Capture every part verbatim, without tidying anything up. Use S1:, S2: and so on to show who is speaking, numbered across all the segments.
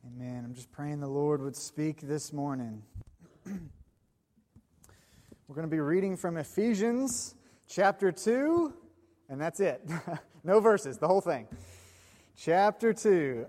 S1: Amen. I'm just praying the Lord would speak this morning. We're going to be reading from Ephesians chapter two, and that's it. No verses, the whole thing. Chapter two.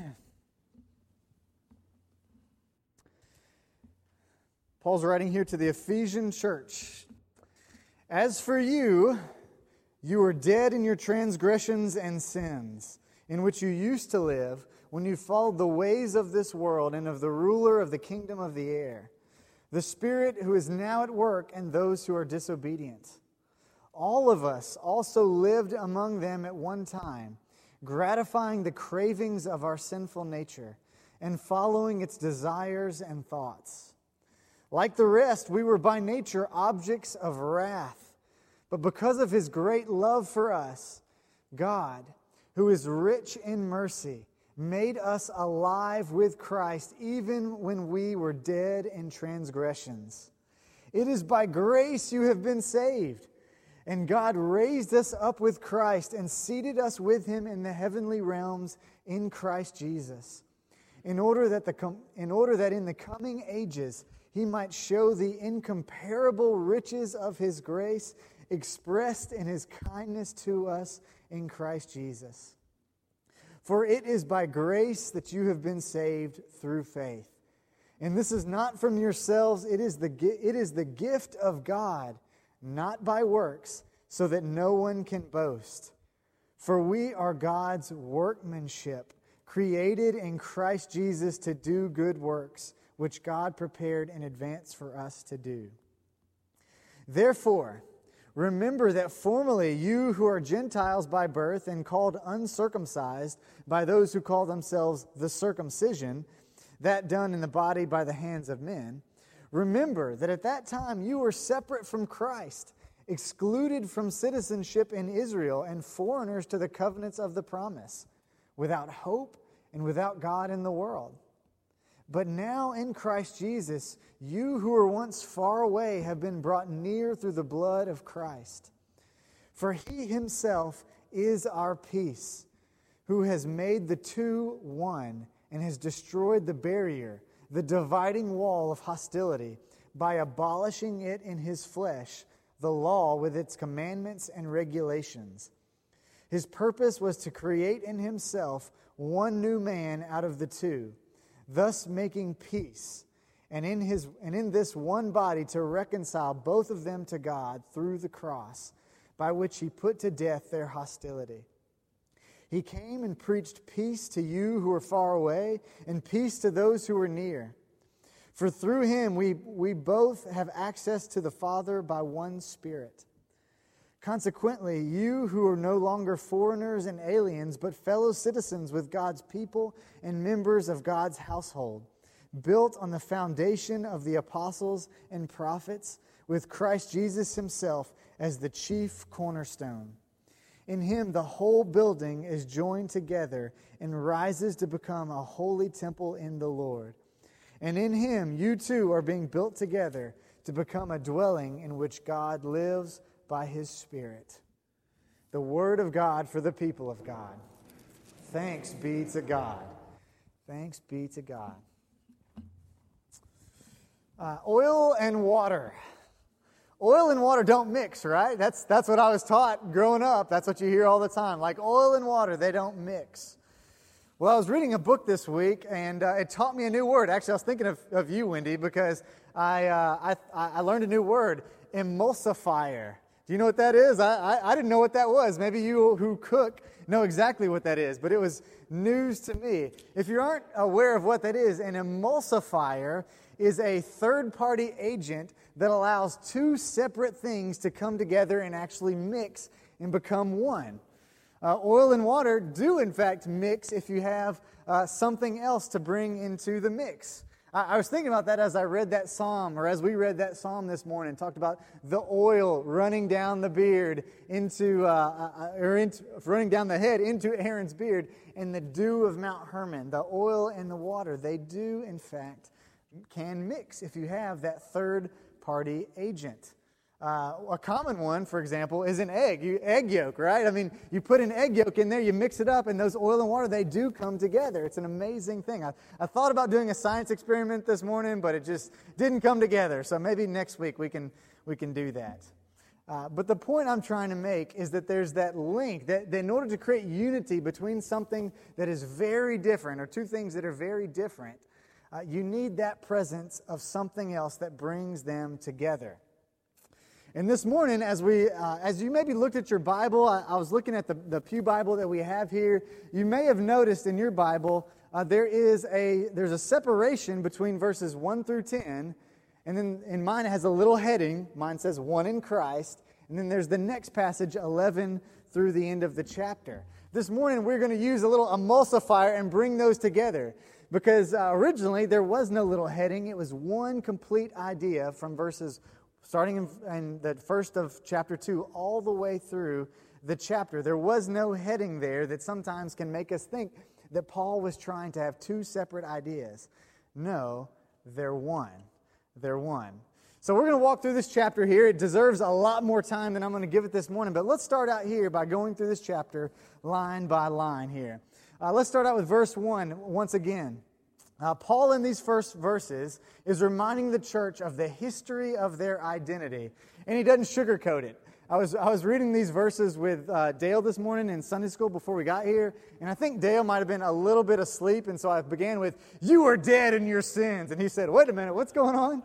S1: Paul's writing here to the Ephesian church. As for you, you were dead in your transgressions and sins, in which you used to live when you followed the ways of this world and of the ruler of the kingdom of the air, the Spirit who is now at work in those who are disobedient. All of us also lived among them at one time, gratifying the cravings of our sinful nature and following its desires and thoughts. Like the rest, we were by nature objects of wrath, but because of His great love for us, God, who is rich in mercy, made us alive with Christ even when we were dead in transgressions. It is by grace you have been saved. And God raised us up with Christ and seated us with Him in the heavenly realms in Christ Jesus, in order that, the com- in order that in the coming ages He might show the incomparable riches of His grace expressed in His kindness to us in Christ Jesus. For it is by grace that you have been saved through faith. And this is not from yourselves, it is the it is the gift of God, not by works, so that no one can boast. For we are God's workmanship, created in Christ Jesus to do good works, which God prepared in advance for us to do. Therefore, remember that formerly you who are Gentiles by birth and called uncircumcised by those who call themselves the circumcision, that done in the body by the hands of men, remember that at that time you were separate from Christ, excluded from citizenship in Israel and foreigners to the covenants of the promise, without hope and without God in the world. But now in Christ Jesus, you who were once far away have been brought near through the blood of Christ. For He Himself is our peace, who has made the two one and has destroyed the barrier, the dividing wall of hostility, by abolishing it in His flesh, the law with its commandments and regulations. His purpose was to create in Himself one new man out of the two, thus making peace, and in his and in this one body to reconcile both of them to God through the cross, by which He put to death their hostility. He came and preached peace to you who are far away, and peace to those who are near. For through Him we, we both have access to the Father by one Spirit. Consequently, you who are no longer foreigners and aliens, but fellow citizens with God's people and members of God's household, built on the foundation of the apostles and prophets, with Christ Jesus Himself as the chief cornerstone. In Him the whole building is joined together and rises to become a holy temple in the Lord. And in Him you too are being built together to become a dwelling in which God lives by His Spirit. The Word of God for the people of God. Thanks be to God. Thanks be to God. Uh, oil and water. Oil and water don't mix, right? That's that's what I was taught growing up. That's what you hear all the time. Like oil and water, they don't mix. Well, I was reading a book this week, and uh, it taught me a new word. Actually, I was thinking of, of you, Wendy, because I, uh, I I learned a new word, emulsifier. Do you know what that is? I, I I didn't know what that was. Maybe you who cook know exactly what that is, but it was news to me. If you aren't aware of what that is, an emulsifier is a third-party agent that allows two separate things to come together and actually mix and become one. Uh, oil and water do, in fact, mix if you have uh, something else to bring into the mix. I, I was thinking about that as I read that psalm, or as we read that psalm this morning, talked about the oil running down the beard into, uh, uh, or into, running down the head into Aaron's beard, and the dew of Mount Hermon, the oil and the water. They do, in fact, can mix if you have that third-party agent. Uh, a common one, for example, is an egg, you, egg yolk, right? I mean, you put an egg yolk in there, you mix it up, and those oil and water, they do come together. It's an amazing thing. I, I thought about doing a science experiment this morning, but it just didn't come together. So maybe next week we can we can do that. Uh, but the point I'm trying to make is that there's that link, that, that in order to create unity between something that is very different, or two things that are very different, uh, you need that presence of something else that brings them together. And this morning, as we, uh, as you maybe looked at your Bible, I, I was looking at the, the Pew Bible that we have here. You may have noticed in your Bible uh, there is a there's a separation between verses one through ten, and then in mine it has a little heading. Mine says "One in Christ," and then there's the next passage, eleven through the end of the chapter. This morning we're going to use a little emulsifier and bring those together, because uh, originally there was no little heading. It was one complete idea from verses starting in, in the first of chapter two, all the way through the chapter. There was no heading there that sometimes can make us think that Paul was trying to have two separate ideas. No, they're one. They're one. So we're going to walk through this chapter here. It deserves a lot more time than I'm going to give it this morning, but let's start out here by going through this chapter line by line here. Uh, let's start out with verse one once again. Uh, Paul, in these first verses, is reminding the church of the history of their identity, and he doesn't sugarcoat it. I was I was reading these verses with uh, Dale this morning in Sunday school before we got here, and I think Dale might have been a little bit asleep, and so I began with, "You are dead in your sins," and he said, "Wait a minute, what's going on?"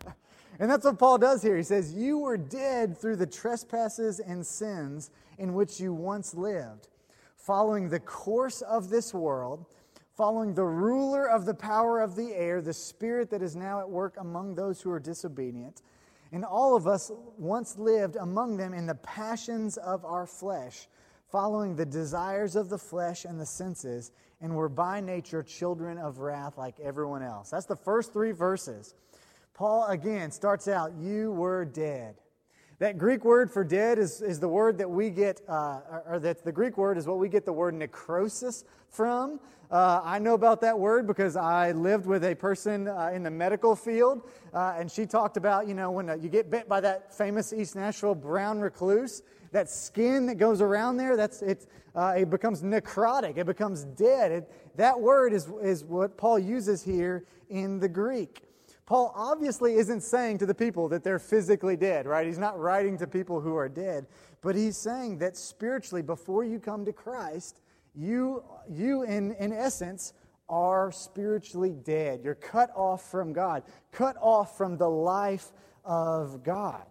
S1: And that's what Paul does here. He says, "You were dead through the trespasses and sins in which you once lived, following the course of this world, following the ruler of the power of the air, the spirit that is now at work among those who are disobedient. And all of us once lived among them in the passions of our flesh, following the desires of the flesh and the senses, and were by nature children of wrath like everyone else." That's the first three verses. Paul, again, starts out, "You were dead." That Greek word for dead is, is the word that we get, uh, or that the Greek word is what we get the word necrosis from. Uh, I know about that word because I lived with a person uh, in the medical field, uh, and she talked about, you know, when uh, you get bit by that famous East Nashville brown recluse, that skin that goes around there, that's it. Uh, it becomes necrotic. It becomes dead. It, that word is is what Paul uses here in the Greek. Paul obviously isn't saying to the people that they're physically dead, right? He's not writing to people who are dead, but he's saying that spiritually, before you come to Christ, you, you in, in essence, are spiritually dead. You're cut off from God, cut off from the life of God.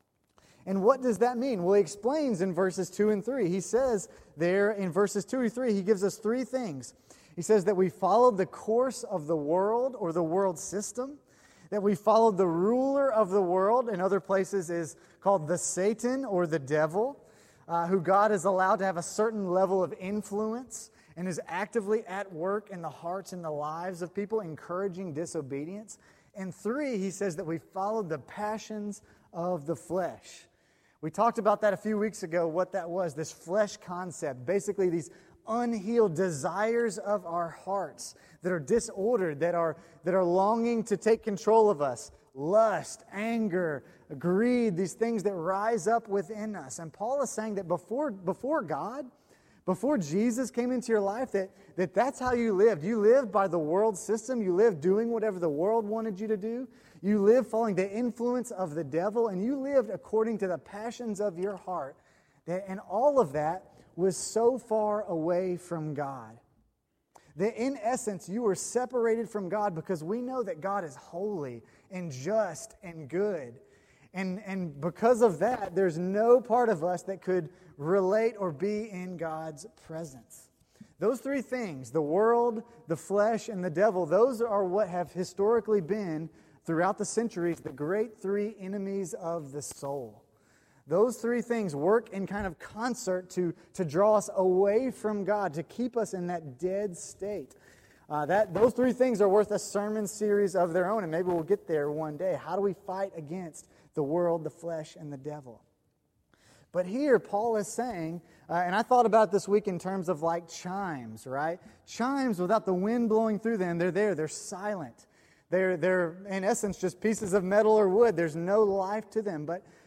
S1: And what does that mean? Well, he explains in verses two and three. He says there in verses two and three, he gives us three things. He says that we followed the course of the world or the world system, that we followed the ruler of the world, in other places is called the Satan or the devil, uh, who God has allowed to have a certain level of influence and is actively at work in the hearts and the lives of people, encouraging disobedience. And three, he says that we followed the passions of the flesh. We talked about that a few weeks ago, what that was, this flesh concept, basically these unhealed desires of our hearts that are disordered, that are that are longing to take control of us. Lust, anger, greed, these things that rise up within us. And Paul is saying that before, before God, before Jesus came into your life, that, that that's how you lived. You lived by the world system. You lived doing whatever the world wanted you to do. You lived following the influence of the devil, and you lived according to the passions of your heart. That, and all of that was so far away from God, that in essence you were separated from God, because we know that God is holy and just and good. And, and because of that, there's no part of us that could relate or be in God's presence. Those three things, the world, the flesh, and the devil, those are what have historically been, throughout the centuries, the great three enemies of the soul. Those three things work in kind of concert to, to draw us away from God, to keep us in that dead state. Uh, that those three things are worth a sermon series of their own, and maybe we'll get there one day. How do we fight against the world, the flesh, and the devil? But here, Paul is saying, uh, and I thought about this week in terms of like chimes, right? Chimes, without the wind blowing through them, they're there, they're silent. They're, they're in essence, just pieces of metal or wood. There's no life to them. But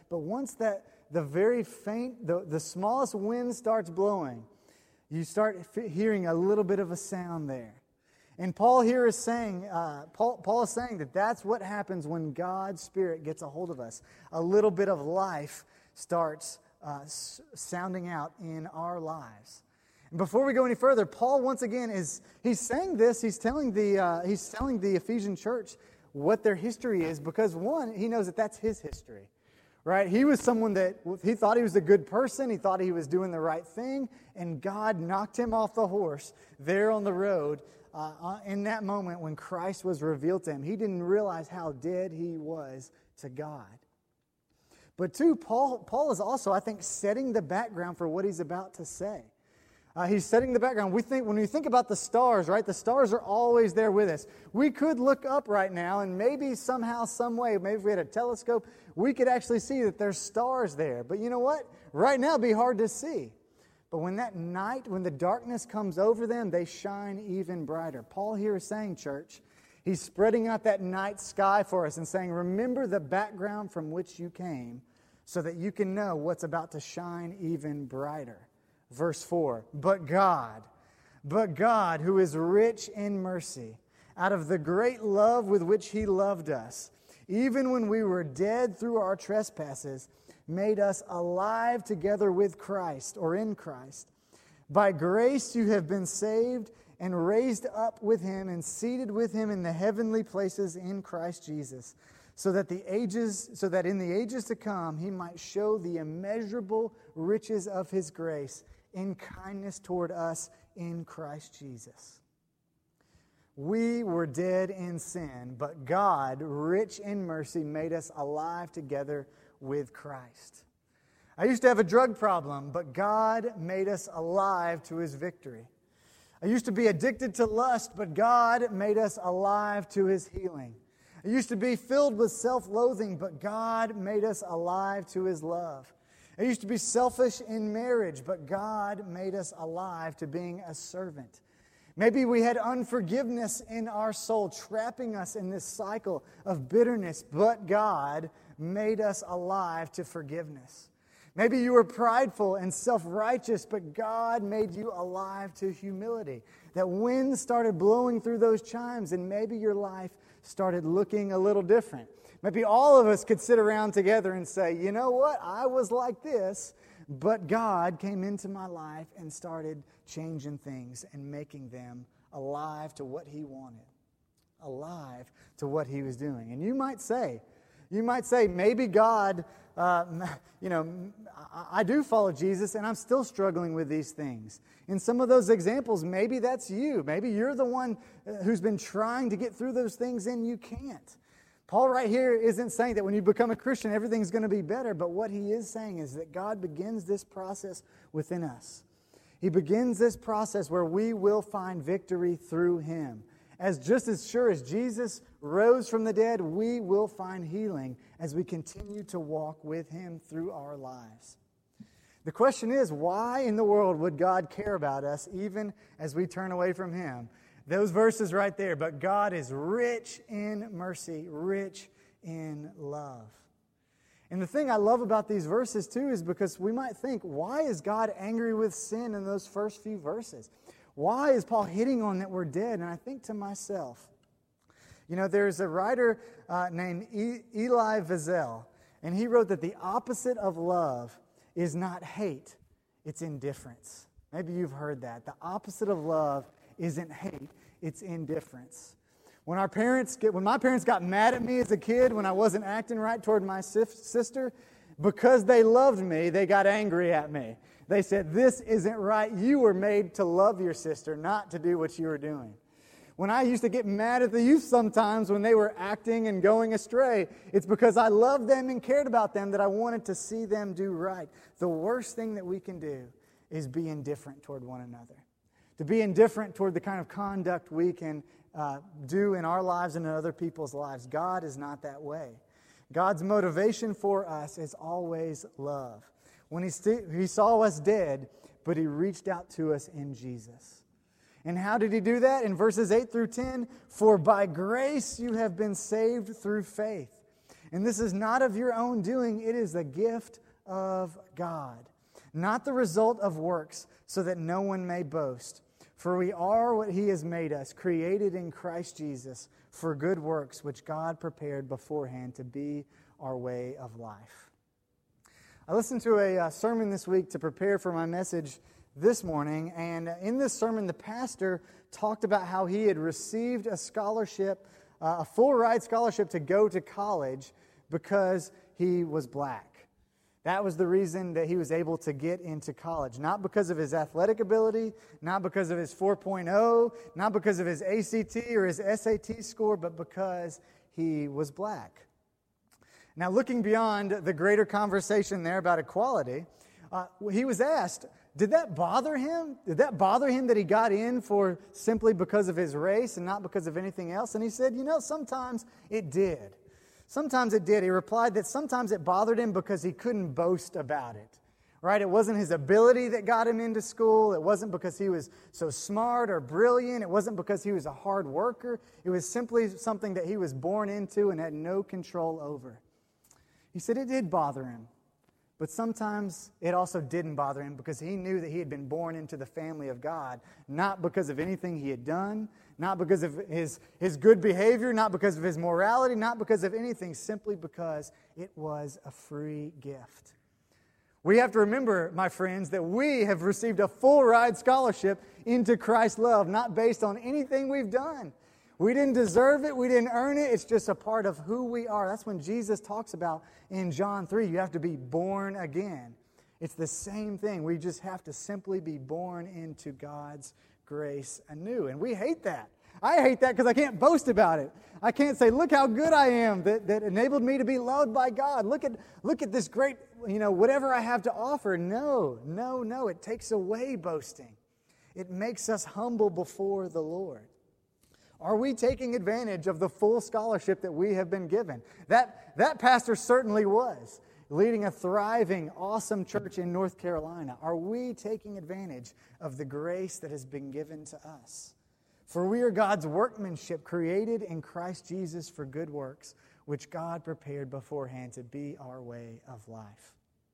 S1: But once that the very faint, the, the smallest wind starts blowing, you start f- hearing a little bit of a sound there. And Paul here is saying, uh, Paul, Paul is saying that that's what happens when God's Spirit gets a hold of us. A little bit of life starts uh, s- sounding out in our lives. And before we go any further, Paul once again is he's saying this. He's telling the uh, he's telling the Ephesian church what their history is, because one, he knows that that's his history. Right? He was someone that, he thought he was a good person, he thought he was doing the right thing, and God knocked him off the horse there on the road uh, in that moment when Christ was revealed to him. He didn't realize how dead he was to God. But two, Paul, Paul is also, I think, setting the background for what he's about to say. Uh, he's setting the background. We think when we think about the stars, right? The stars are always there with us. We could look up right now, and maybe somehow, some way, maybe if we had a telescope, we could actually see that there's stars there. But you know what? Right now, it'd be hard to see. But when that night, when the darkness comes over them, they shine even brighter. Paul here is saying, church, he's spreading out that night sky for us and saying, remember the background from which you came, so that you can know what's about to shine even brighter. Verse four, but God, but God, who is rich in mercy, out of the great love with which He loved us, even when we were dead through our trespasses, made us alive together with Christ, or in Christ. By grace you have been saved, and raised up with Him, and seated with Him in the heavenly places in Christ Jesus, so that the ages, so that in the ages to come He might show the immeasurable riches of His grace in kindness toward us in Christ Jesus. We were dead in sin, but God, rich in mercy, made us alive together with Christ. I used to have a drug problem, but God made us alive to His victory. I used to be addicted to lust, but God made us alive to His healing. I used to be filled with self-loathing, but God made us alive to His love. I used to be selfish in marriage, but God made us alive to being a servant. Maybe we had unforgiveness in our soul, trapping us in this cycle of bitterness, but God made us alive to forgiveness. Maybe you were prideful and self-righteous, but God made you alive to humility. That wind started blowing through those chimes, and maybe your life started looking a little different. Maybe all of us could sit around together and say, you know what, I was like this, but God came into my life and started changing things and making them alive to what He wanted, alive to what He was doing. And you might say, you might say, maybe God, uh, you know, I, I do follow Jesus and I'm still struggling with these things. In some of those examples, maybe that's you. Maybe you're the one who's been trying to get through those things and you can't. Paul right here isn't saying that when you become a Christian, everything's going to be better, but what he is saying is that God begins this process within us. He begins this process where we will find victory through Him. As just as sure as Jesus rose from the dead, we will find healing as we continue to walk with Him through our lives. The question is, why in the world would God care about us even as we turn away from Him? Those verses right there. But God is rich in mercy, rich in love. And the thing I love about these verses too is because we might think, why is God angry with sin in those first few verses? Why is Paul hitting on that we're dead? And I think to myself, you know, there's a writer uh, named e- Elie Wiesel, and he wrote that the opposite of love is not hate, it's indifference. Maybe you've heard that. The opposite of love isn't hate, it's indifference. When our parents get, when my parents got mad at me as a kid when I wasn't acting right toward my sister, because they loved me, they got angry at me. They said, "This isn't right. You were made to love your sister, not to do what you were doing." When I used to get mad at the youth sometimes when they were acting and going astray, it's because I loved them and cared about them that I wanted to see them do right. The worst thing that we can do is be indifferent toward one another. To be indifferent toward the kind of conduct we can uh, do in our lives and in other people's lives. God is not that way. God's motivation for us is always love. When he, st- he saw us dead, but He reached out to us in Jesus. And how did He do that? In verses eight through ten, for by grace you have been saved through faith. And this is not of your own doing, it is the gift of God, not the result of works, so that no one may boast. For we are what He has made us, created in Christ Jesus for good works, which God prepared beforehand to be our way of life. I listened to a uh, sermon this week to prepare for my message this morning, and in this sermon, the pastor talked about how he had received a scholarship, uh, a full-ride scholarship to go to college because he was black. That was the reason that he was able to get into college. Not because of his athletic ability, not because of his four point oh, not because of his A C T or his S A T score, but because he was black. Now, looking beyond the greater conversation there about equality, uh, he was asked, did that bother him? Did that bother him that he got in for simply because of his race and not because of anything else? And he said, you know, sometimes it did. Sometimes it did. He replied that sometimes it bothered him because he couldn't boast about it, right? It wasn't his ability that got him into school. It wasn't because he was so smart or brilliant. It wasn't because he was a hard worker. It was simply something that he was born into and had no control over. He said it did bother him, but sometimes it also didn't bother him because he knew that he had been born into the family of God, not because of anything he had done, not because of his, his good behavior, not because of his morality, not because of anything, simply because it was a free gift. We have to remember, my friends, that we have received a full-ride scholarship into Christ's love, not based on anything we've done. We didn't deserve it. We didn't earn it. It's just a part of who we are. That's when Jesus talks about in John three, you have to be born again. It's the same thing. We just have to simply be born into God's grace anew. And we hate that. I hate that because I can't boast about it. I can't say, look how good I am that, that enabled me to be loved by God. Look at, look at this great, you know, whatever I have to offer. No, no, no. It takes away boasting. It makes us humble before the Lord. Are we taking advantage of the full scholarship that we have been given? That, that pastor certainly was, leading a thriving, awesome church in North Carolina. Are we taking advantage of the grace that has been given to us? For we are God's workmanship, created in Christ Jesus for good works, which God prepared beforehand to be our way of life.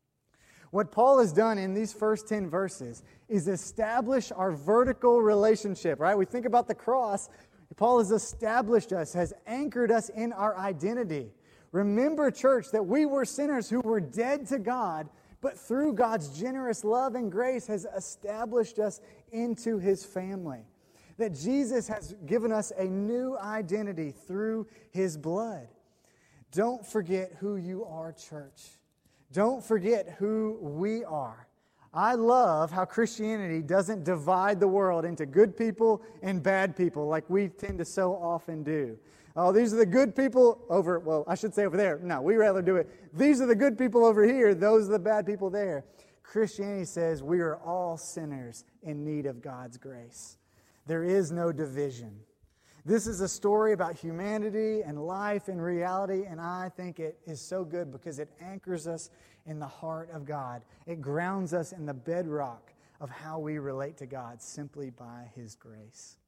S1: What Paul has done in these first ten verses is establish our vertical relationship, right? We think about the cross. Paul has established us, has anchored us in our identity. Remember, church, that we were sinners who were dead to God, but through God's generous love and grace has established us into His family. That Jesus has given us a new identity through His blood. Don't forget who you are, church. Don't forget who we are. I love how Christianity doesn't divide the world into good people and bad people like we tend to so often do. Oh, these are the good people over, well, I should say over there. No, we rather do it. These are the good people over here. Those are the bad people there. Christianity says we are all sinners in need of God's grace. There is no division. This is a story about humanity and life and reality, and I think it is so good because it anchors us in the heart of God. It grounds us in the bedrock of how we relate to God simply by His grace.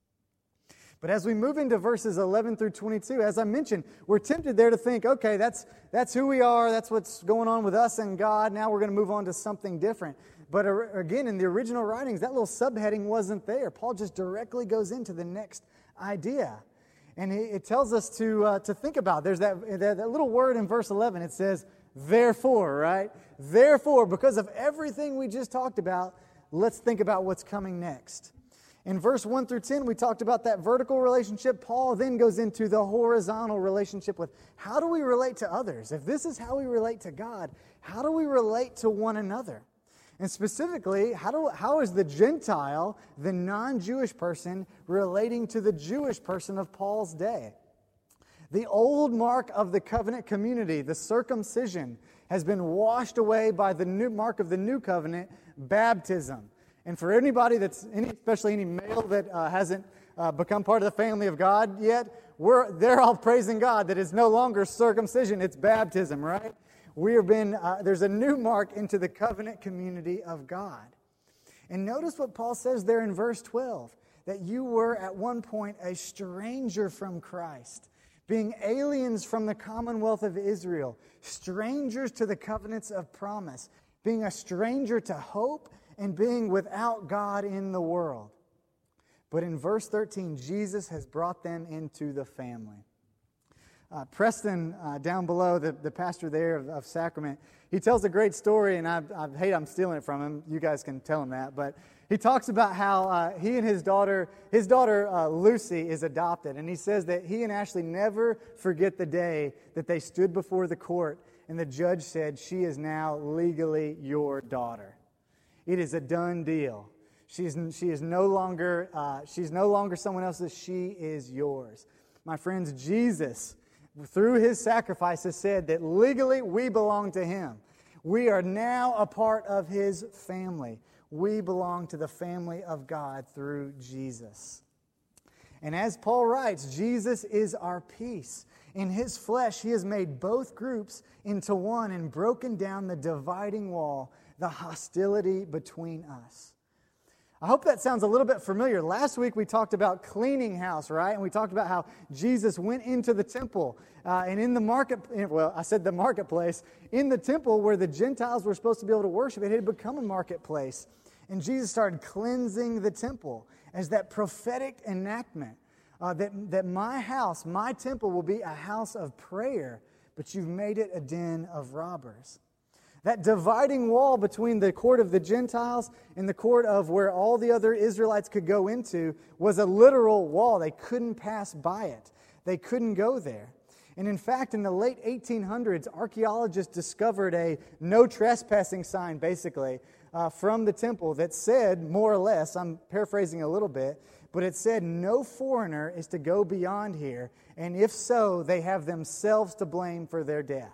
S1: But as we move into verses eleven through twenty-two, as I mentioned, we're tempted there to think, okay, that's, that's who we are, that's what's going on with us and God, now we're going to move on to something different. But again, in the original writings, that little subheading wasn't there. Paul just directly goes into the next idea. And it tells us to uh, to think about. There's that, that, that little word in verse eleven. It says, therefore, right? Therefore, because of everything we just talked about, let's think about what's coming next. In verse one through ten, we talked about that vertical relationship. Paul then goes into the horizontal relationship with how do we relate to others? If this is how we relate to God, how do we relate to one another? And specifically, how do how is the Gentile, the non-Jewish person, relating to the Jewish person of Paul's day? The old mark of the covenant community, the circumcision, has been washed away by the new mark of the new covenant, baptism. And for anybody that's, any, especially any male that uh, hasn't uh, become part of the family of God yet, we're they're all praising God that it's no longer circumcision, it's baptism, right? We have been, uh, there's a new mark into the covenant community of God. And notice what Paul says there in verse twelve, that you were at one point a stranger from Christ, being aliens from the commonwealth of Israel, strangers to the covenants of promise, being a stranger to hope, and being without God in the world. But in verse thirteen, Jesus has brought them into the family. Uh, Preston, uh, down below, the, the pastor there of, of Sacrament, he tells a great story, and I, I hate I'm stealing it from him. You guys can tell him that. But he talks about how uh, he and his daughter, his daughter uh, Lucy is adopted. And he says that he and Ashley never forget the day that they stood before the court and the judge said, "She is now legally your daughter. It is a done deal. She is, she is no longer, uh, she's no longer someone else's. She is yours." My friends, Jesus, through his sacrifice, has said that legally we belong to him. We are now a part of his family. We belong to the family of God through Jesus. And as Paul writes, Jesus is our peace. In his flesh, he has made both groups into one and broken down the dividing wall, the hostility between us. I hope that sounds a little bit familiar. Last week we talked about cleaning house, right? And we talked about how Jesus went into the temple uh, and in the market, well, I said the marketplace, in the temple where the Gentiles were supposed to be able to worship, it had become a marketplace. And Jesus started cleansing the temple as that prophetic enactment uh, that, that my house, my temple will be a house of prayer, but you've made it a den of robbers. That dividing wall between the court of the Gentiles and the court of where all the other Israelites could go into was a literal wall. They couldn't pass by it. They couldn't go there. And in fact, in the late eighteen hundreds, archaeologists discovered a no trespassing sign, basically, uh, from the temple that said, more or less, I'm paraphrasing a little bit, but it said, no foreigner is to go beyond here, and if so, they have themselves to blame for their death.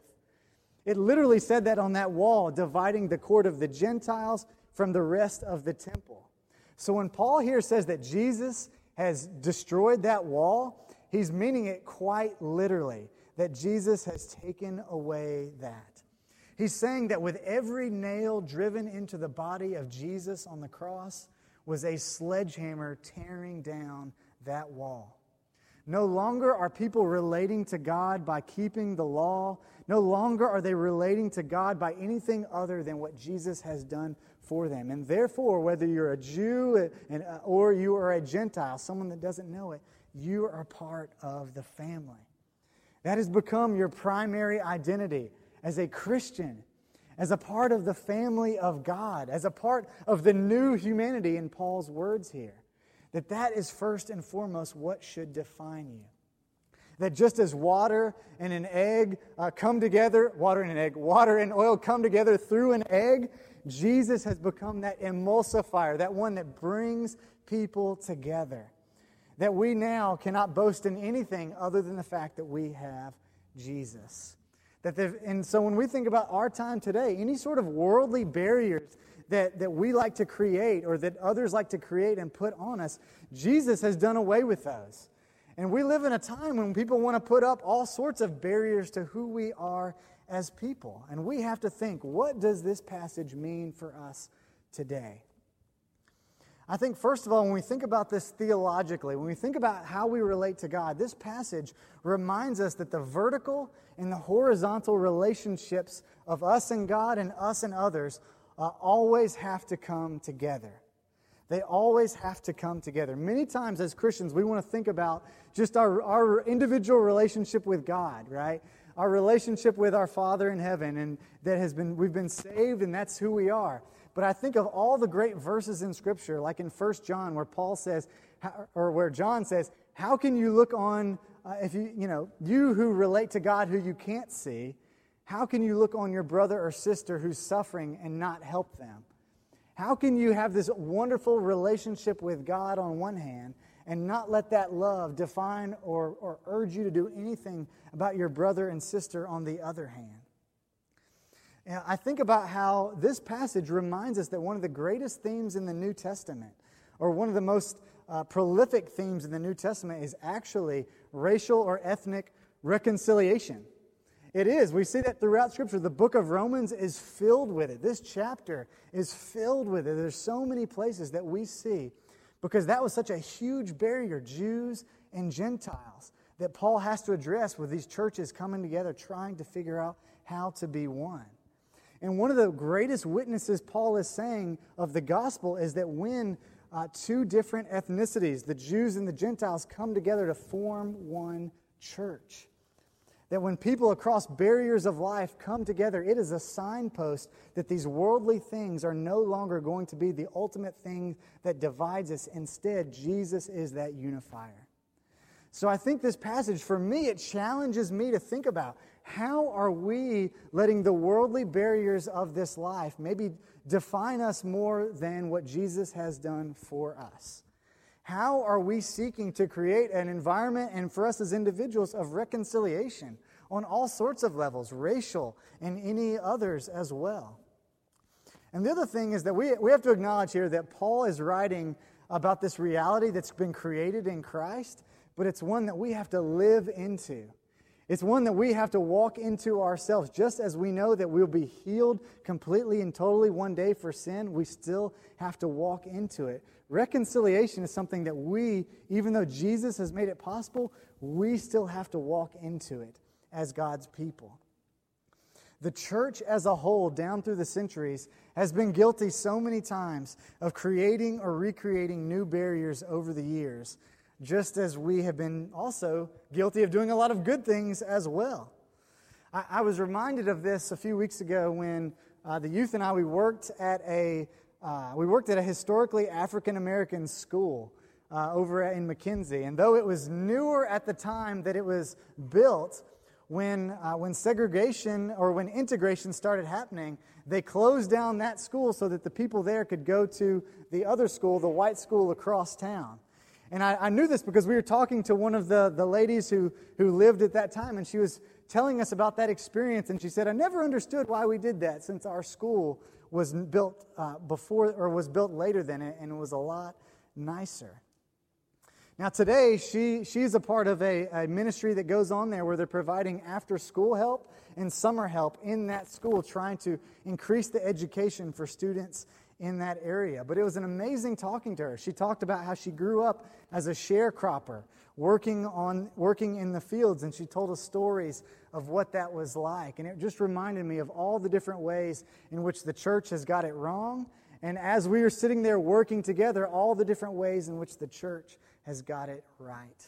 S1: It literally said that on that wall, dividing the court of the Gentiles from the rest of the temple. So when Paul here says that Jesus has destroyed that wall, he's meaning it quite literally, that Jesus has taken away that. He's saying that with every nail driven into the body of Jesus on the cross was a sledgehammer tearing down that wall. No longer are people relating to God by keeping the law. No longer are they relating to God by anything other than what Jesus has done for them. And therefore, whether you're a Jew or you are a Gentile, someone that doesn't know it, you are part of the family. That has become your primary identity as a Christian, as a part of the family of God, as a part of the new humanity in Paul's words here. That that is first and foremost what should define you. That just as water and an egg uh, come together, water and an egg, water and oil come together through an egg, Jesus has become that emulsifier, that one that brings people together. That we now cannot boast in anything other than the fact that we have Jesus. That and so when we think about our time today, any sort of worldly barriers that, that we like to create or that others like to create and put on us, Jesus has done away with those. And we live in a time when people want to put up all sorts of barriers to who we are as people. And we have to think, what does this passage mean for us today? I think, first of all, when we think about this theologically, when we think about how we relate to God, this passage reminds us that the vertical and the horizontal relationships of us and God and us and others uh, always have to come together. They always have to come together. Many times as Christians, we want to think about just our, our individual relationship with God, right? Our relationship with our Father in heaven, and that has been we've been saved, and that's who we are. But I think of all the great verses in Scripture, like in First John, where Paul says, or where John says, how can you look on, uh, if you, you know, you who relate to God who you can't see, how can you look on your brother or sister who's suffering and not help them? How can you have this wonderful relationship with God on one hand and not let that love define or, or urge you to do anything about your brother and sister on the other hand? And I think about how this passage reminds us that one of the greatest themes in the New Testament, or one of the most uh, prolific themes in the New Testament, is actually racial or ethnic reconciliation. It is. We see that throughout Scripture. The book of Romans is filled with it. This chapter is filled with it. There's so many places that we see, because that was such a huge barrier, Jews and Gentiles. that Paul has to address with these churches coming together, trying to figure out how to be one. And one of the greatest witnesses Paul is saying of the gospel is that when uh, two different ethnicities, the Jews and the Gentiles, come together to form one church, that when people across barriers of life come together, it is a signpost that these worldly things are no longer going to be the ultimate thing that divides us. Instead, Jesus is that unifier. So I think this passage, for me, it challenges me to think about how are we letting the worldly barriers of this life maybe define us more than what Jesus has done for us? How are we seeking to create an environment, and for us as individuals, of reconciliation on all sorts of levels, racial and any others as well? And the other thing is that we, we have to acknowledge here that Paul is writing about this reality that's been created in Christ, but it's one that we have to live into. It's one that we have to walk into ourselves. Just as we know that we'll be healed completely and totally one day for sin, we still have to walk into it. Reconciliation is something that we, even though Jesus has made it possible, we still have to walk into it as God's people. The church as a whole, down through the centuries, has been guilty so many times of creating or recreating new barriers over the years, just as we have been also guilty of doing a lot of good things as well. I, I was reminded of this a few weeks ago when uh, the youth and I, we worked at a uh, we worked at a historically African-American school uh, over in McKenzie. And though it was newer at the time that it was built, when uh, when segregation or when integration started happening, they closed down that school so that the people there could go to the other school, the white school across town. And I, I knew this because we were talking to one of the, the ladies who, who lived at that time, and she was telling us about that experience, and she said, I never understood why we did that, since our school was built uh, before or was built later than it, and it was a lot nicer. Now today, she she's a part of a, a ministry that goes on there where they're providing after-school help and summer help in that school, trying to increase the education for students in that area. But it was an amazing talking to her. She talked about how she grew up as a sharecropper, working on working in the fields, and she told us stories of what that was like. And it just reminded me of all the different ways in which the church has got it wrong, and as we were sitting there working together, all the different ways in which the church has got it right.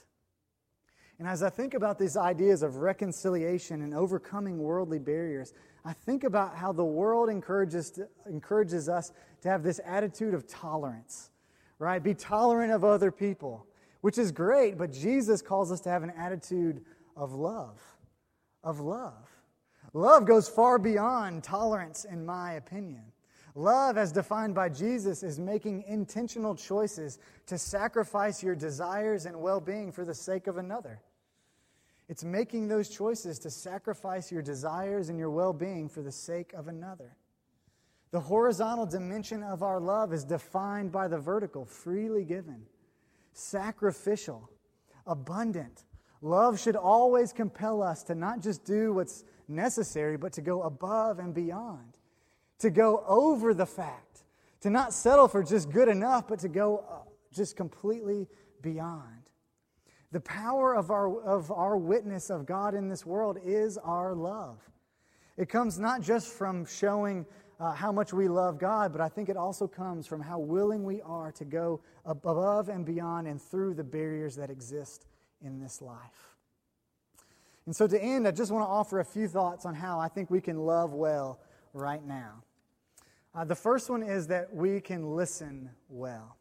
S1: And as I think about these ideas of reconciliation and overcoming worldly barriers, I think about how the world encourages to, encourages us to have this attitude of tolerance, right? Be tolerant of other people, which is great, but Jesus calls us to have an attitude of love, of love. Love goes far beyond tolerance, in my opinion. Love, as defined by Jesus, is making intentional choices to sacrifice your desires and well-being for the sake of another. It's making those choices to sacrifice your desires and your well-being for the sake of another. The horizontal dimension of our love is defined by the vertical, freely given, sacrificial, abundant. Love should always compel us to not just do what's necessary, but to go above and beyond, to go over the fact, to not settle for just good enough, but to go just completely beyond. The power of our, of our witness of God in this world is our love. It comes not just from showing uh, how much we love God, but I think it also comes from how willing we are to go above and beyond and through the barriers that exist in this life. And so to end, I just want to offer a few thoughts on how I think we can love well right now. Uh, the first one is that we can listen well.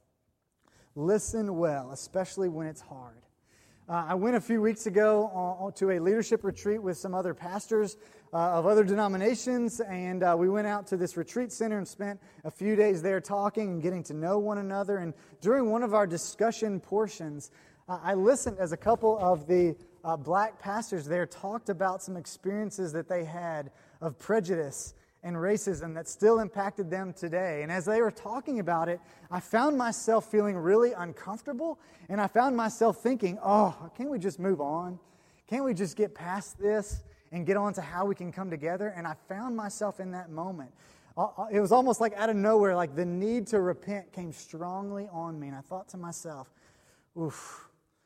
S1: Listen well, especially when it's hard. Uh, I went a few weeks ago on, to a leadership retreat with some other pastors uh, of other denominations, and uh, we went out to this retreat center and spent a few days there talking and getting to know one another. And during one of our discussion portions, uh, I listened as a couple of the uh, black pastors there talked about some experiences that they had of prejudice and racism that still impacted them today. And as they were talking about it, I found myself feeling really uncomfortable, and I found myself thinking, oh, can't we just move on? Can't we just get past this and get on to how we can come together? And I found myself in that moment. It was almost like out of nowhere, like the need to repent came strongly on me, and I thought to myself, oof,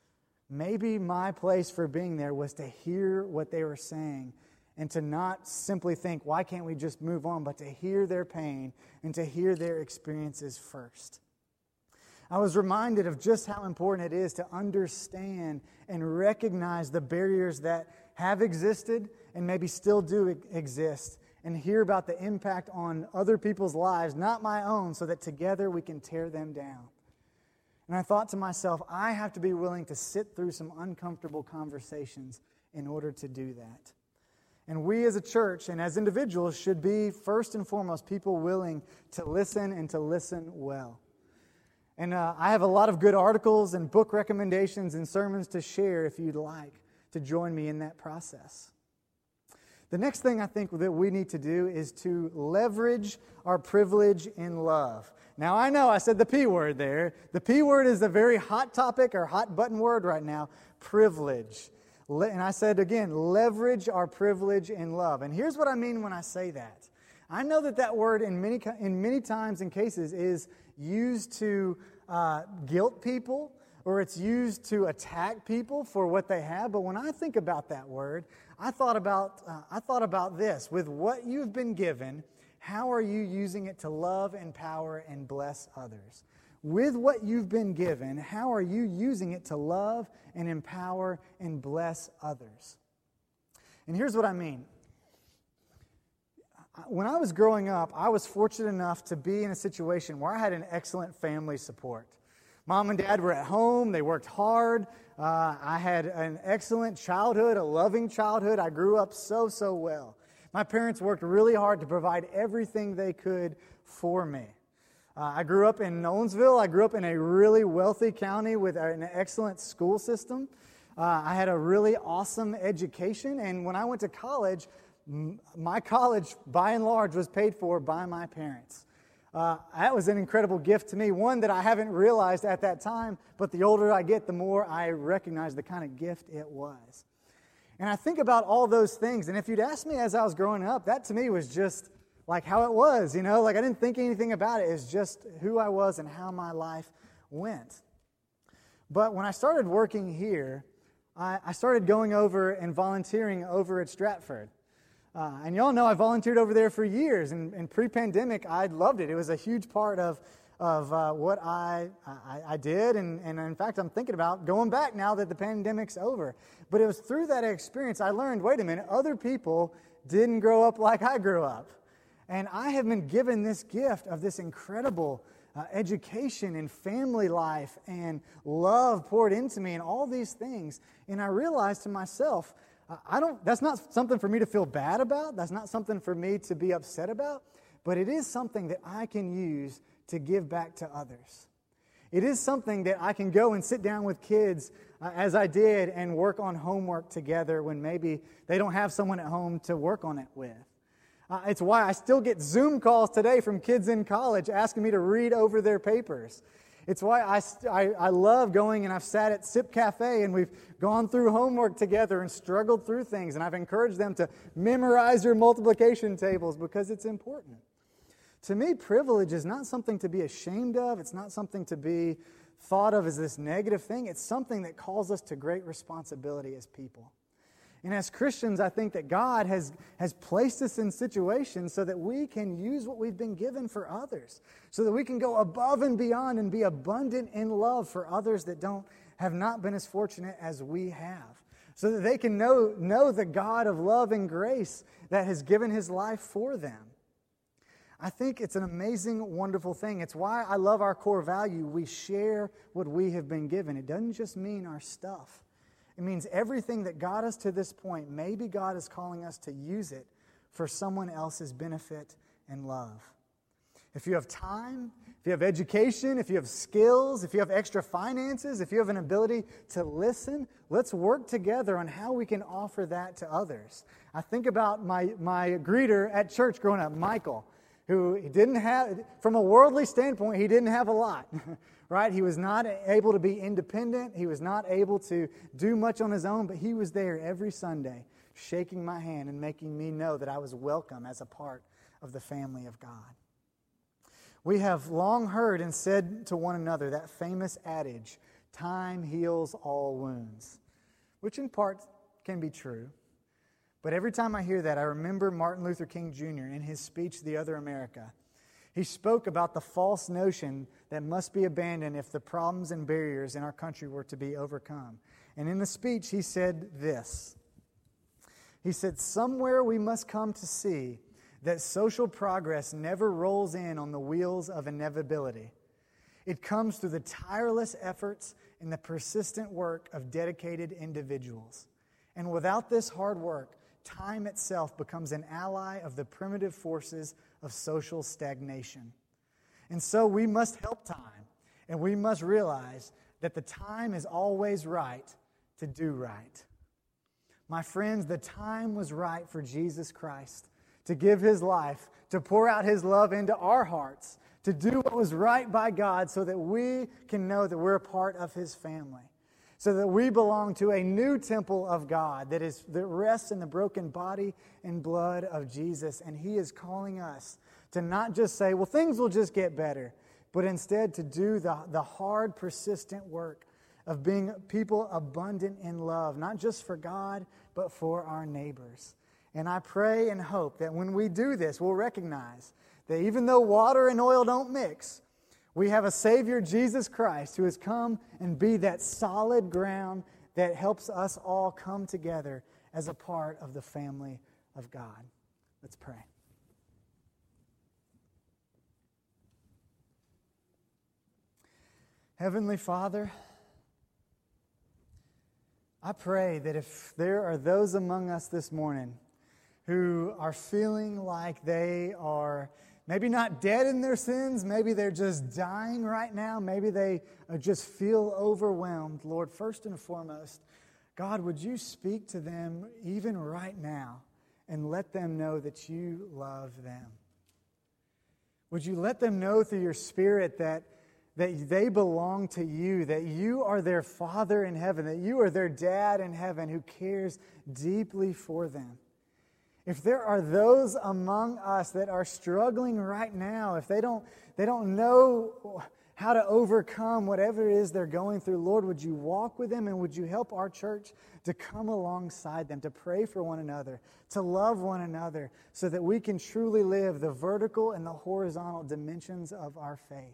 S1: maybe my place for being there was to hear what they were saying and to not simply think, why can't we just move on, but to hear their pain and to hear their experiences first. I was reminded of just how important it is to understand and recognize the barriers that have existed and maybe still do exist, and hear about the impact on other people's lives, not my own, so that together we can tear them down. And I thought to myself, I have to be willing to sit through some uncomfortable conversations in order to do that. And we as a church and as individuals should be, first and foremost, people willing to listen and to listen well. And uh, I have a lot of good articles and book recommendations and sermons to share if you'd like to join me in that process. The next thing I think that we need to do is to leverage our privilege in love. Now, I know I said the P word there. The P word is a very hot topic or hot button word right now, privilege. And I said again, leverage our privilege in love. And here's what I mean when I say that. I know that that word in many in many times and cases is used to uh, guilt people, or it's used to attack people for what they have. But when I think about that word, I thought about uh, I thought about this. With what you've been given, how are you using it to love, empower, and bless others? With what you've been given, how are you using it to love and empower and bless others? And here's what I mean. When I was growing up, I was fortunate enough to be in a situation where I had an excellent family support. Mom and Dad were at home. They worked hard. Uh, I had an excellent childhood, a loving childhood. I grew up so, so well. My parents worked really hard to provide everything they could for me. Uh, I grew up in Nolensville. I grew up in a really wealthy county with an excellent school system. Uh, I had a really awesome education. And when I went to college, m- my college, by and large, was paid for by my parents. Uh, that was an incredible gift to me, one that I haven't realized at that time, but the older I get, the more I recognize the kind of gift it was. And I think about all those things, and if you'd asked me as I was growing up, that to me was just like how it was, you know, like I didn't think anything about it. It's just who I was and how my life went. But when I started working here, I, I started going over and volunteering over at Stratford. Uh, and y'all know I volunteered over there for years, and, and pre-pandemic, I loved it. It was a huge part of, of uh, what I, I, I did, and, and in fact, I'm thinking about going back now that the pandemic's over. But it was through that experience I learned, wait a minute, other people didn't grow up like I grew up. And I have been given this gift of this incredible uh, education and family life and love poured into me and all these things. And I realized to myself, I don't. That's not something for me to feel bad about. That's not something for me to be upset about. But it is something that I can use to give back to others. It is something that I can go and sit down with kids, uh, as I did, and work on homework together when maybe they don't have someone at home to work on it with. Uh, it's why I still get Zoom calls today from kids in college asking me to read over their papers. It's why I, I, I love going, and I've sat at Sip Cafe and we've gone through homework together and struggled through things, and I've encouraged them to memorize your multiplication tables because it's important. To me, privilege is not something to be ashamed of. It's not something to be thought of as this negative thing. It's something that calls us to great responsibility as people. And as Christians, I think that God has, has placed us in situations so that we can use what we've been given for others, so that we can go above and beyond and be abundant in love for others that don't have not been as fortunate as we have, so that they can know, know the God of love and grace that has given His life for them. I think it's an amazing, wonderful thing. It's why I love our core value. We share what we have been given. It doesn't just mean our stuff. It means everything that got us to this point, maybe God is calling us to use it for someone else's benefit and love. If you have time, if you have education, if you have skills, if you have extra finances, if you have an ability to listen, let's work together on how we can offer that to others. I think about my, my greeter at church growing up, Michael, who didn't have, from a worldly standpoint, he didn't have a lot. Right? He was not able to be independent. He was not able to do much on his own, but he was there every Sunday, shaking my hand and making me know that I was welcome as a part of the family of God. We have long heard and said to one another that famous adage, time heals all wounds, which in part can be true. But every time I hear that, I remember Martin Luther King Junior in his speech, The Other America. He spoke about the false notion that must be abandoned if the problems and barriers in our country were to be overcome. And in the speech, he said this. He said, "Somewhere we must come to see that social progress never rolls in on the wheels of inevitability. It comes through the tireless efforts and the persistent work of dedicated individuals. And without this hard work, time itself becomes an ally of the primitive forces of social stagnation. And so we must help time, and we must realize that the time is always right to do right." My friends, the time was right for Jesus Christ to give His life, to pour out His love into our hearts, to do what was right by God so that we can know that we're a part of His family, so that we belong to a new temple of God that is that rests in the broken body and blood of Jesus. And He is calling us to not just say, well, things will just get better, but instead to do the, the hard, persistent work of being people abundant in love, not just for God, but for our neighbors. And I pray and hope that when we do this, we'll recognize that even though water and oil don't mix, we have a Savior, Jesus Christ, who has come and be that solid ground that helps us all come together as a part of the family of God. Let's pray. Heavenly Father, I pray that if there are those among us this morning who are feeling like they are maybe not dead in their sins, maybe they're just dying right now, maybe they just feel overwhelmed, Lord, first and foremost, God, would you speak to them even right now and let them know that you love them? Would you let them know through your Spirit that that they belong to you, that you are their Father in heaven, that you are their dad in heaven who cares deeply for them? If there are those among us that are struggling right now, if they don't, they don't know how to overcome whatever it is they're going through, Lord, would you walk with them and would you help our church to come alongside them, to pray for one another, to love one another, so that we can truly live the vertical and the horizontal dimensions of our faith.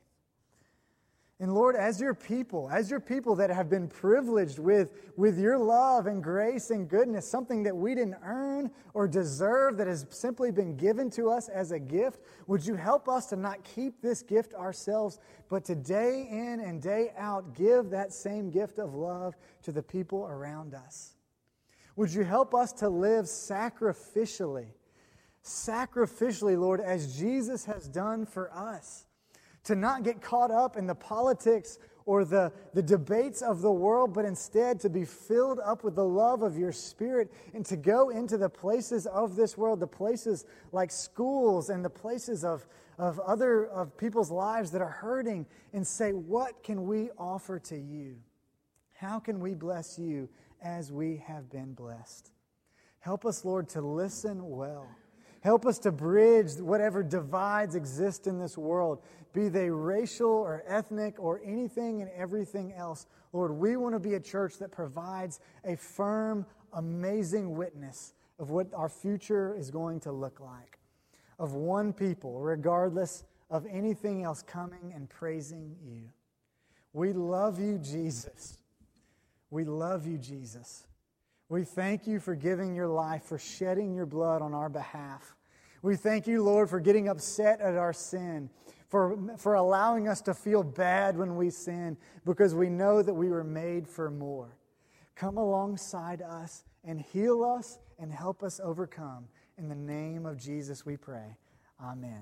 S1: And Lord, as your people, as your people that have been privileged with, with your love and grace and goodness, something that we didn't earn or deserve, that has simply been given to us as a gift, would you help us to not keep this gift ourselves, but to day in and day out give that same gift of love to the people around us? Would you help us to live sacrificially, sacrificially, Lord, as Jesus has done for us? To not get caught up in the politics or the, the debates of the world, but instead to be filled up with the love of your Spirit and to go into the places of this world, the places like schools and the places of, of other of people's lives that are hurting, and say, what can we offer to you? How can we bless you as we have been blessed? Help us, Lord, to listen well. Help us to bridge whatever divides exist in this world, be they racial or ethnic or anything and everything else. Lord, we want to be a church that provides a firm, amazing witness of what our future is going to look like, of one people, regardless of anything else coming and praising you. We love you, Jesus. We love you, Jesus. We thank you for giving your life, for shedding your blood on our behalf. We thank you, Lord, for getting upset at our sin, for, for allowing us to feel bad when we sin, because we know that we were made for more. Come alongside us and heal us and help us overcome. In the name of Jesus we pray. Amen.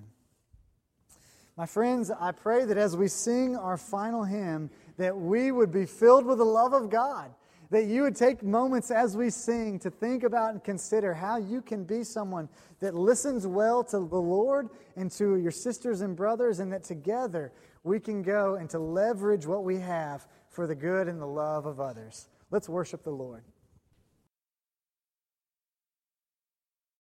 S1: My friends, I pray that as we sing our final hymn, that we would be filled with the love of God. That you would take moments as we sing to think about and consider how you can be someone that listens well to the Lord and to your sisters and brothers, and that together we can go and to leverage what we have for the good and the love of others. Let's worship the Lord.